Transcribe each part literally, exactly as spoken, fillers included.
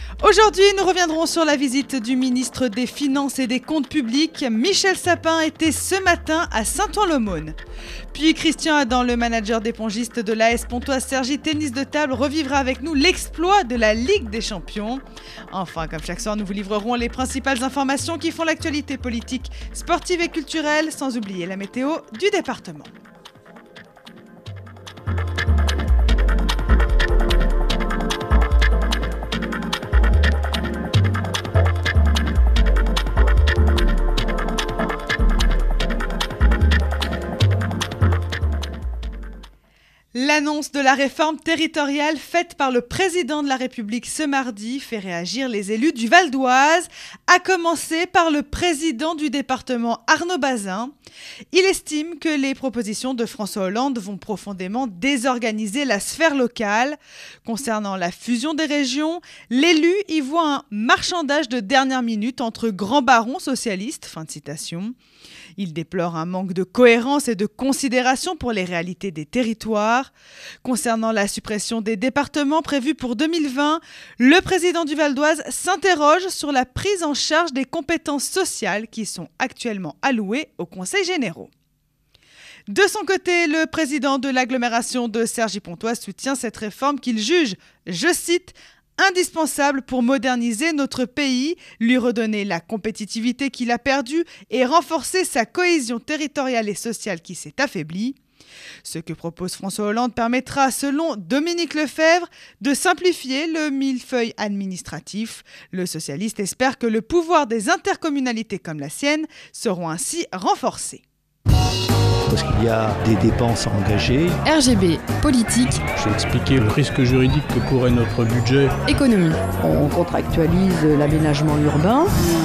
Aujourd'hui, nous reviendrons sur la visite du ministre des Finances et des Comptes Publics. Michel Sapin était ce matin à Saint-Ouen-l'Aumône. Puis Christian Adam, le manager des pongistes de l'A S Pontoise-Cergy Tennis de Table, revivra avec nous l'exploit de la Ligue des Champions. Enfin, comme chaque soir, nous vous livrerons les principales informations qui font l'actualité politique, sportive et culturelle, sans oublier la météo du département. L'annonce de la réforme territoriale faite par le président de la République ce mardi fait réagir les élus du Val d'Oise, à commencer par le président du département Arnaud Bazin. Il estime que les propositions de François Hollande vont profondément désorganiser la sphère locale. Concernant la fusion des régions, l'élu y voit un marchandage de dernière minute entre grands barons socialistes. Fin de citation. Il déplore un manque de cohérence et de considération pour les réalités des territoires. Concernant la suppression des départements prévue pour deux mille vingt, le président du Val d'Oise s'interroge sur la prise en charge des compétences sociales qui sont actuellement allouées aux conseils généraux. De son côté, le président de l'agglomération de Cergy-Pontoise soutient cette réforme qu'il juge, je cite, indispensable pour moderniser notre pays, lui redonner la compétitivité qu'il a perdue et renforcer sa cohésion territoriale et sociale qui s'est affaiblie. Ce que propose François Hollande permettra, selon Dominique Lefebvre, de simplifier le millefeuille administratif. Le socialiste espère que le pouvoir des intercommunalités comme la sienne seront ainsi renforcés. Parce qu'il y a des dépenses à engager. R G B, politique. J'ai expliqué le risque juridique que courait notre budget. Économie. On contractualise l'aménagement urbain.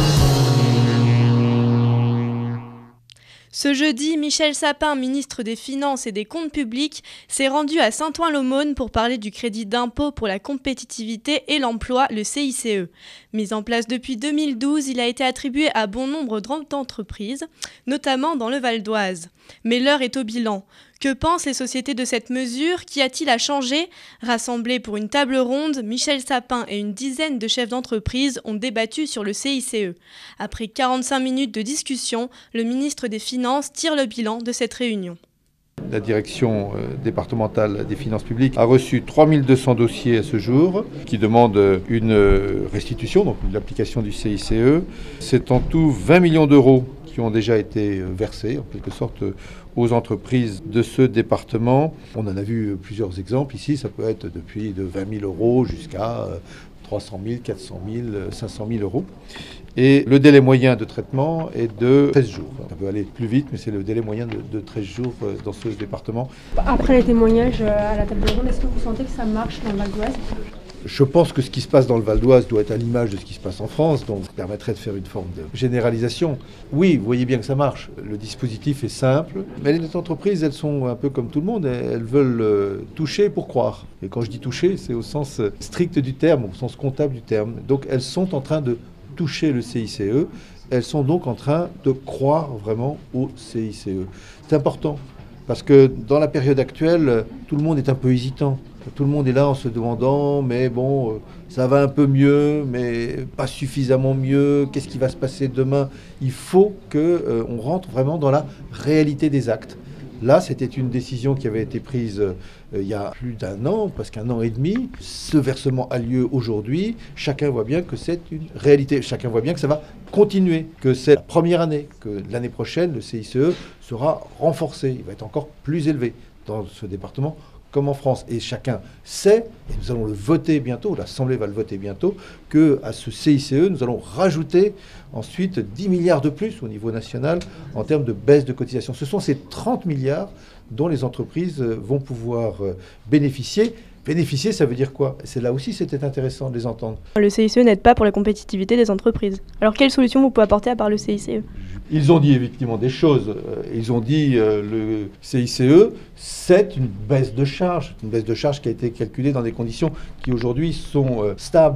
Ce jeudi, Michel Sapin, ministre des Finances et des Comptes Publics, s'est rendu à Saint-Ouen-l'Aumône pour parler du crédit d'impôt pour la compétitivité et l'emploi, le C I C E. Mis en place depuis deux mille douze, il a été attribué à bon nombre d'entreprises, notamment dans le Val d'Oise. Mais l'heure est au bilan. Que pensent les sociétés de cette mesure? Qu'y a-t-il à changer? Rassemblés pour une table ronde, Michel Sapin et une dizaine de chefs d'entreprise ont débattu sur le C I C E. Après quarante-cinq minutes de discussion, le ministre des Finances tire le bilan de cette réunion. La direction départementale des finances publiques a reçu trois mille deux cents dossiers à ce jour qui demandent une restitution, donc l'application du C I C E. C'est en tout vingt millions d'euros qui ont déjà été versés, en quelque sorte, aux entreprises de ce département. On en a vu plusieurs exemples ici, ça peut être depuis de vingt mille euros jusqu'à trois cent mille, quatre cent mille, cinq cent mille euros. Et le délai moyen de traitement est de treize jours. Ça peut aller plus vite, mais c'est le délai moyen de, de treize jours dans ce département. Après les témoignages à la table ronde, est-ce que vous sentez que ça marche dans le Val d'Oise ? Je pense que ce qui se passe dans le Val d'Oise doit être à l'image de ce qui se passe en France, donc ça permettrait de faire une forme de généralisation. Oui, vous voyez bien que ça marche. Le dispositif est simple, mais les entreprises, elles sont un peu comme tout le monde, elles veulent toucher pour croire. Et quand je dis toucher, c'est au sens strict du terme, au sens comptable du terme. Donc elles sont en train de toucher le C I C E, elles sont donc en train de croire vraiment au C I C E. C'est important, parce que dans la période actuelle, tout le monde est un peu hésitant. Tout le monde est là en se demandant, mais bon, ça va un peu mieux, mais pas suffisamment mieux. Qu'est-ce qui va se passer demain? Il faut qu'on euh, rentre vraiment dans la réalité des actes. Là, c'était une décision qui avait été prise euh, il y a plus d'un an, presque un an et demi. Ce versement a lieu aujourd'hui. Chacun voit bien que c'est une réalité. Chacun voit bien que ça va continuer, que c'est la première année, que l'année prochaine, le C I C E sera renforcé. Il va être encore plus élevé dans ce département comme en France. Et chacun sait, et nous allons le voter bientôt, l'Assemblée va le voter bientôt, qu'à ce C I C E, nous allons rajouter ensuite dix milliards de plus au niveau national en termes de baisse de cotisation. Ce sont ces trente milliards dont les entreprises vont pouvoir bénéficier. Bénéficier, ça veut dire quoi? C'est là aussi, c'était intéressant de les entendre. Le C I C E n'aide pas pour la compétitivité des entreprises. Alors, quelle solution vous pouvez apporter à part le C I C E? Ils ont dit effectivement des choses. Ils ont dit euh, le C I C E, c'est une baisse de charge, une baisse de charge qui a été calculée dans des conditions qui aujourd'hui sont euh, stables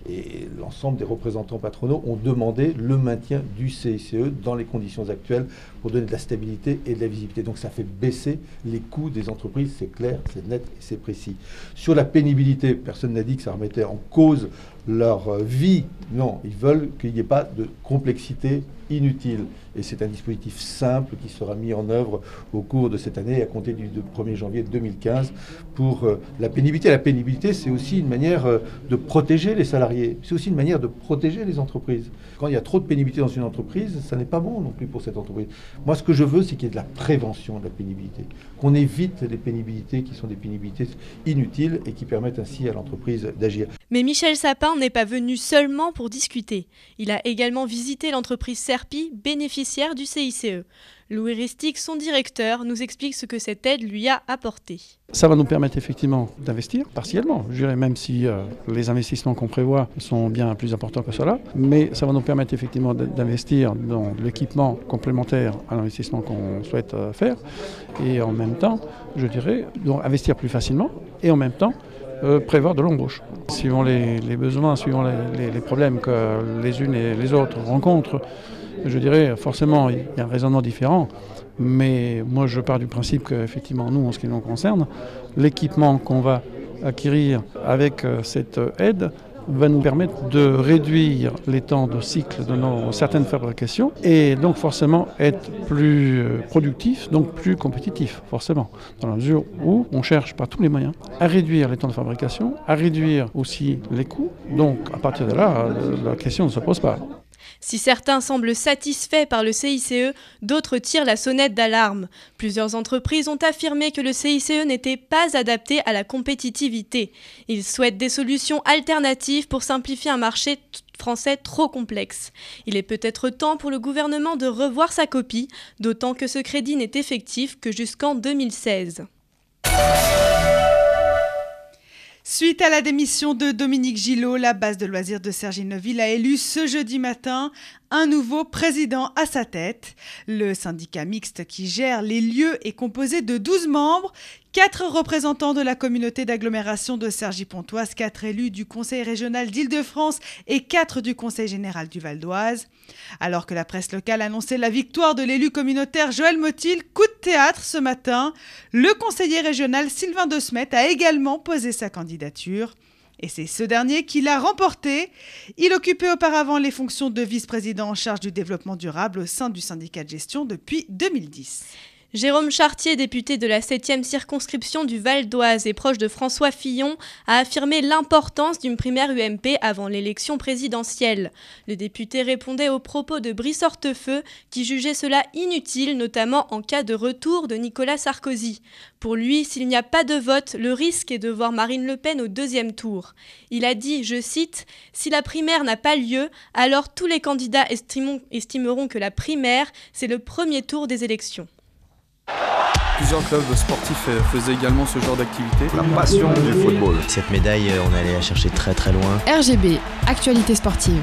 Et l'ensemble des représentants patronaux ont demandé le maintien du C I C E dans les conditions actuelles pour donner de la stabilité et de la visibilité. Donc ça fait baisser les coûts des entreprises, c'est clair, c'est net et c'est précis. Sur la pénibilité, personne n'a dit que ça remettait en cause leur vie. Non, ils veulent qu'il n'y ait pas de complexité inutile. Et c'est un dispositif simple qui sera mis en œuvre au cours de cette année à compter du premier janvier deux mille quinze pour euh, la pénibilité. La pénibilité, c'est aussi une manière euh, de protéger les salariés. C'est aussi une manière de protéger les entreprises. Quand il y a trop de pénibilité dans une entreprise, ça n'est pas bon non plus pour cette entreprise. Moi, ce que je veux, c'est qu'il y ait de la prévention de la pénibilité. Qu'on évite les pénibilités qui sont des pénibilités inutiles et qui permettent ainsi à l'entreprise d'agir. Mais Michel Sapin n'est pas venu seulement pour discuter. Il a également visité l'entreprise Serpi, bénéficiaire du C I C E. Louis Ristic, son directeur, nous explique ce que cette aide lui a apporté. Ça va nous permettre effectivement d'investir, partiellement, je dirais, même si euh, les investissements qu'on prévoit sont bien plus importants que cela, mais ça va nous permettre effectivement d'investir dans l'équipement complémentaire à l'investissement qu'on souhaite euh, faire, et en même temps, je dirais, donc investir plus facilement, et en même temps, Euh, prévoir de l'embauche. Suivant les, les besoins, suivant les, les, les problèmes que les unes et les autres rencontrent, je dirais forcément il y a un raisonnement différent, mais moi je pars du principe qu'effectivement nous, en ce qui nous concerne, l'équipement qu'on va acquérir avec euh, cette aide va nous permettre de réduire les temps de cycle de nos certaines fabrications et donc forcément être plus productif, donc plus compétitif, forcément, dans la mesure où on cherche par tous les moyens à réduire les temps de fabrication, à réduire aussi les coûts. Donc à partir de là, la question ne se pose pas. Si certains semblent satisfaits par le C I C E, d'autres tirent la sonnette d'alarme. Plusieurs entreprises ont affirmé que le C I C E n'était pas adapté à la compétitivité. Ils souhaitent des solutions alternatives pour simplifier un marché français trop complexe. Il est peut-être temps pour le gouvernement de revoir sa copie, d'autant que ce crédit n'est effectif que jusqu'en deux mille seize. Suite à la démission de Dominique Gillot, la base de loisirs de Cergy-Neuville a élu ce jeudi matin un nouveau président à sa tête. Le syndicat mixte qui gère les lieux est composé de douze membres, quatre représentants de la communauté d'agglomération de Cergy-Pontoise, quatre élus du Conseil régional d'Île-de-France et quatre du Conseil général du Val d'Oise. Alors que la presse locale annonçait la victoire de l'élu communautaire Joël Motil, coup de théâtre ce matin, le conseiller régional Sylvain De Smet a également posé sa candidature. Et c'est ce dernier qui l'a remporté. Il occupait auparavant les fonctions de vice-président en charge du développement durable au sein du syndicat de gestion depuis deux mille dix. Jérôme Chartier, député de la septième circonscription du Val d'Oise et proche de François Fillon, a affirmé l'importance d'une primaire U M P avant l'élection présidentielle. Le député répondait aux propos de Brice Hortefeux, qui jugeait cela inutile, notamment en cas de retour de Nicolas Sarkozy. Pour lui, s'il n'y a pas de vote, le risque est de voir Marine Le Pen au deuxième tour. Il a dit, je cite, « Si la primaire n'a pas lieu, alors tous les candidats estimons, estimeront que la primaire, c'est le premier tour des élections. » Plusieurs clubs sportifs faisaient également ce genre d'activité. La passion du football. Cette médaille, on allait la chercher très très loin. R G B, actualité sportive.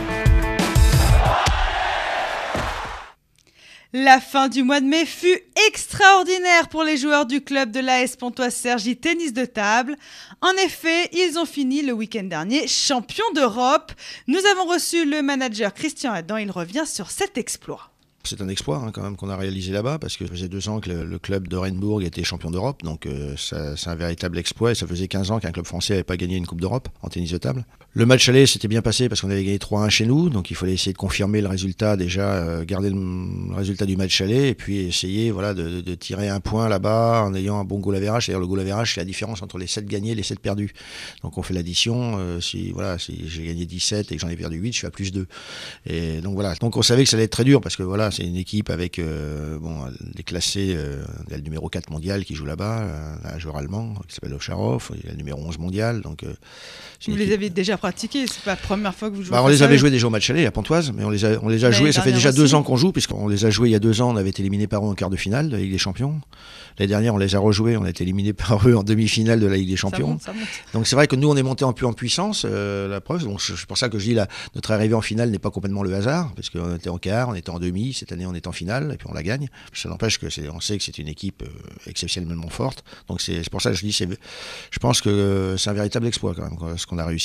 La fin du mois de mai fut extraordinaire pour les joueurs du club de l'A S Pontoise Cergy Tennis de table. En effet, ils ont fini le week-end dernier champions d'Europe. Nous avons reçu le manager Christian Adam, il revient sur cet exploit. C'est un exploit hein, quand même qu'on a réalisé là-bas parce que ça faisait deux ans que le, le club d'Orenbourg était champion d'Europe, donc euh, ça, c'est un véritable exploit et ça faisait quinze ans qu'un club français n'avait pas gagné une coupe d'Europe en tennis de table. Le match aller s'était bien passé parce qu'on avait gagné trois un chez nous, donc il fallait essayer de confirmer le résultat déjà, euh, garder le, le résultat du match aller et puis essayer voilà, de, de, de tirer un point là-bas en ayant un bon goal average, c'est-à-dire le goal average c'est la différence entre les sept gagnés et les sept perdus. Donc on fait l'addition, euh, si, voilà, si j'ai gagné dix-sept et que j'en ai perdu huit, je suis à plus deux. Et donc voilà, donc on savait que ça allait être très dur parce que voilà, c'est une équipe avec euh, bon, des classés, euh, il y a le numéro quatre mondial qui joue là-bas, un joueur allemand qui s'appelle Ocharov, il y a le numéro onze mondial. Donc, euh, vous les avez déjà pratiqués, c'est pas la première fois que vous jouez. Bah, on les avait joués déjà au match aller à Pontoise, mais on les a, on les a joués, ça fait déjà deux ans qu'on joue, puisqu'on les a joués il y a deux ans, on avait été éliminé par eux en quart de finale de la Ligue des Champions. L'année dernière, on les a rejoués, on a été éliminé par eux en demi-finale de la Ligue des Champions. Ça monte, ça monte. Donc c'est vrai que nous, on est monté en, en puissance, euh, la preuve. Donc c'est pour ça que je dis, là, notre arrivée en finale n'est pas complètement le hasard, parce qu'on était en quart, on était en demi, cette année on est en finale, et puis on la gagne. Ça n'empêche que c'est, on sait que c'est une équipe euh, exceptionnellement forte. Donc c'est, c'est pour ça que je dis, c'est, je pense que c'est un véritable exploit quand même, quoi, ce qu'on a réussi là.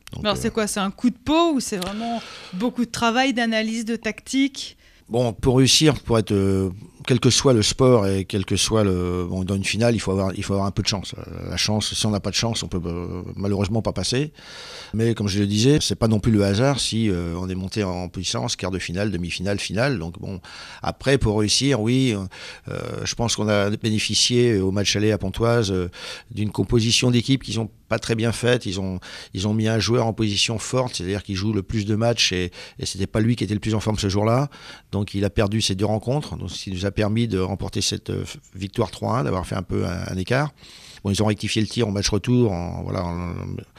Donc, Alors c'est quoi, c'est un coup de peau ou c'est vraiment beaucoup de travail, d'analyse, de tactique ? Bon, pour réussir, pour être, euh, quel que soit le sport et quel que soit le, bon, dans une finale, il faut avoir, il faut avoir un peu de chance. La chance, si on n'a pas de chance, on peut euh, malheureusement pas passer. Mais comme je le disais, c'est pas non plus le hasard si euh, on est monté en puissance, quart de finale, demi-finale, finale. Donc bon, après pour réussir, oui, euh, je pense qu'on a bénéficié au match aller à Pontoise euh, d'une composition d'équipe qui sont pas très bien faite. Ils ont, ils ont mis un joueur en position forte, c'est-à-dire qu'il joue le plus de matchs et, et c'était pas lui qui était le plus en forme ce jour-là. Donc il a perdu ces deux rencontres, donc ce qui nous a permis de remporter cette euh, victoire trois un, d'avoir fait un peu un, un écart. Bon, ils ont rectifié le tir au match retour en, voilà, en,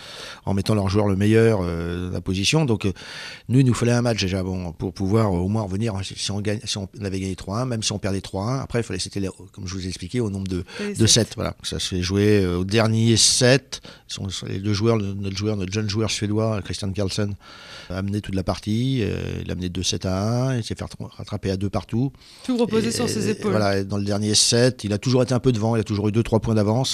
en mettant leur joueur le meilleur euh, de la position. Donc euh, nous, il nous fallait un match déjà bon, pour pouvoir euh, au moins revenir. Si on, gagne, si on avait gagné trois un, même si on perdait trois un, après, il fallait, c'était, comme je vous ai expliqué, au nombre de, de sept. Voilà. Ça se fait jouer euh, au dernier set. Sont, les deux joueurs, notre joueur, notre jeune joueur suédois, Christian Carlsen, a amené toute la partie. Euh, il a amené deux sept à un. Il s'est fait rattraper à deux partout. Tout reposé sur ses épaules. Voilà, dans le dernier set, il a toujours été un peu devant. Il a toujours eu deux trois points d'avance.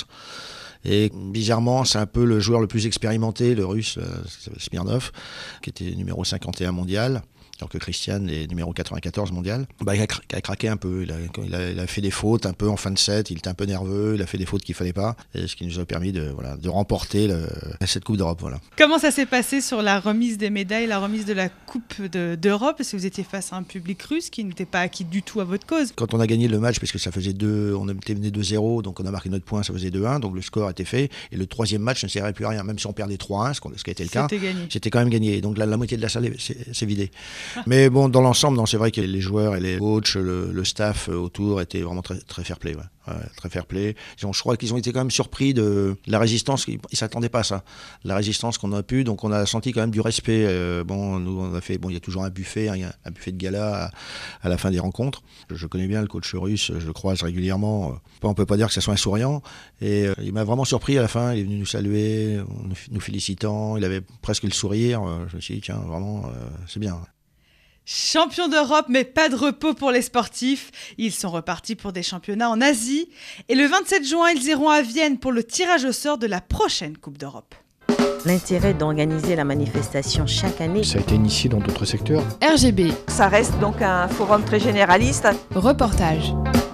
Et bizarrement, c'est un peu le joueur le plus expérimenté, le russe, Smirnov, qui était numéro cinquante et un mondial, alors que Christian est numéro quatre-vingt-quatorze mondial. Bah, il, a cra- il a craqué un peu, il a, il, a, il a fait des fautes un peu en fin de set, il était un peu nerveux, il a fait des fautes qu'il ne fallait pas, et ce qui nous a permis de, voilà, de remporter le, cette Coupe d'Europe. Voilà. Comment ça s'est passé sur la remise des médailles, la remise de la Coupe de, d'Europe ? Parce que vous étiez face à un public russe qui n'était pas acquis du tout à votre cause. Quand on a gagné le match, parce que ça faisait deux, on était mené deux zéro, donc on a marqué notre point, ça faisait deux un, donc le score était fait, et le troisième match ne servait plus à rien, même si on perdait trois un, ce, ce qui a été le cas, c'était, gagné. C'était quand même gagné, donc la, la moitié de la salle s'est vidée. Mais bon, dans l'ensemble, non, c'est vrai que les joueurs et les coachs, le, le staff autour étaient vraiment très, très fair-play. Ouais. Ouais, très fair-play. Ils ont, je crois qu'ils ont été quand même surpris de la résistance. Ils ne s'attendaient pas à ça. La résistance qu'on a pu. Donc on a senti quand même du respect. Euh, bon, nous, on a fait. Bon, il y a toujours un buffet, hein, un buffet de gala à, à la fin des rencontres. Je, je connais bien le coach russe. Je le croise régulièrement. On ne peut pas dire que ça soit un souriant. Et euh, il m'a vraiment surpris à la fin. Il est venu nous saluer, nous, nous félicitant. Il avait presque le sourire. Je me suis dit, tiens, vraiment, euh, c'est bien. Champions d'Europe, mais pas de repos pour les sportifs. Ils sont repartis pour des championnats en Asie. Et le vingt-sept juin, ils iront à Vienne pour le tirage au sort de la prochaine Coupe d'Europe. L'intérêt d'organiser la manifestation chaque année. Ça a été initié dans d'autres secteurs. R G B. Ça reste donc un forum très généraliste. Reportage.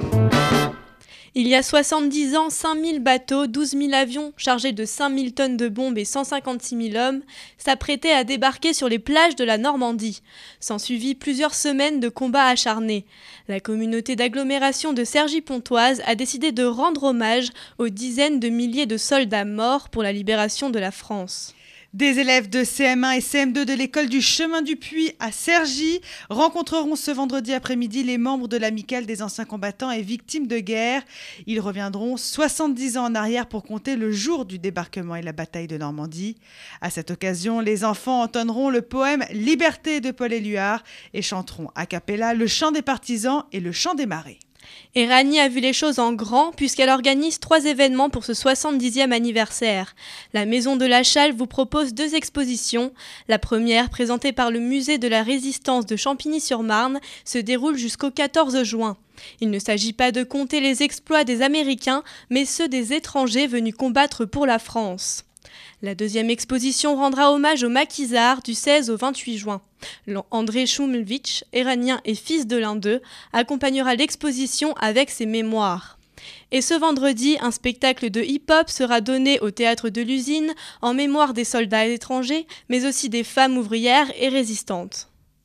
Il y a soixante-dix ans, cinq mille bateaux, douze mille avions chargés de cinq mille tonnes de bombes et cent cinquante-six mille hommes s'apprêtaient à débarquer sur les plages de la Normandie. S'ensuivit plusieurs semaines de combats acharnés. La communauté d'agglomération de Cergy-Pontoise a décidé de rendre hommage aux dizaines de milliers de soldats morts pour la libération de la France. Des élèves de C M un et C M deux de l'école du Chemin du Puy à Cergy rencontreront ce vendredi après-midi les membres de l'amicale des anciens combattants et victimes de guerre. Ils reviendront soixante-dix ans en arrière pour compter le jour du débarquement et la bataille de Normandie. À cette occasion, les enfants entonneront le poème « Liberté » de Paul Éluard et chanteront a cappella le chant des partisans et le chant des marées. Et Ragny a vu les choses en grand puisqu'elle organise trois événements pour ce soixante-dixième anniversaire. La Maison de la Châle vous propose deux expositions. La première, présentée par le Musée de la Résistance de Champigny-sur-Marne, se déroule jusqu'au quatorze juin. Il ne s'agit pas de compter les exploits des Américains, mais ceux des étrangers venus combattre pour la France. La deuxième exposition rendra hommage aux maquisards du seize au vingt-huit juin. André Choumlevitch, iranien et fils de l'un d'eux, accompagnera l'exposition avec ses mémoires. Et ce vendredi, un spectacle de hip-hop sera donné au Théâtre de l'Usine en mémoire des soldats étrangers, mais aussi des femmes ouvrières et résistantes.